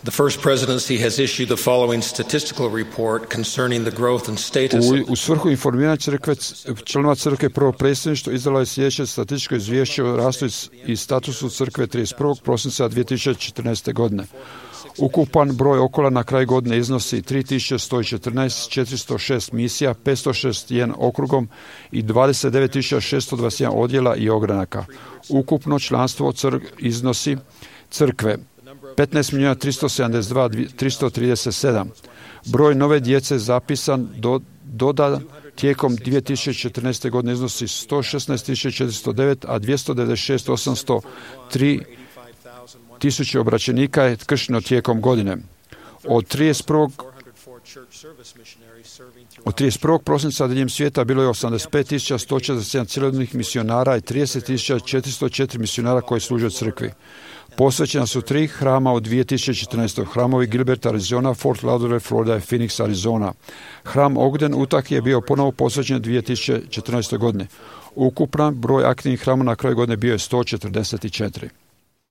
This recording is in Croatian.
The first presidency has issued the following statistical report concerning the growth and status U svrhu informiranja članova crkve prvo predsjedništvo izdalo je sljedeće statističko izvješće o rastu i statusu crkve 31. prosinca 2014. godine. Ukupan broj okola na kraju godine iznosi 3114, 406 misija, 561 okrugom i 29.621 odjela i ogranaka. Ukupno članstvo iznosi crkve 15.372.337. Broj nove djece zapisan dodan tijekom 2014. godine iznosi 116.409, a 296.803 tisuće obraćenika je kršteno tijekom godine. Od 31. prosinca diljem svijeta bilo je 85.147 cjelodnevnih misionara i 30.404 misionara koji služe crkvi. Posvećena su 3 hrama u 2014. Hramovi Gilbert, Arizona, Fort Lauderdale, Florida i Phoenix, Arizona. Hram Ogden, Utah je bio ponovo posvećen 2014. godine. Ukupan broj aktivnih hrama na kraju godine bio je 144.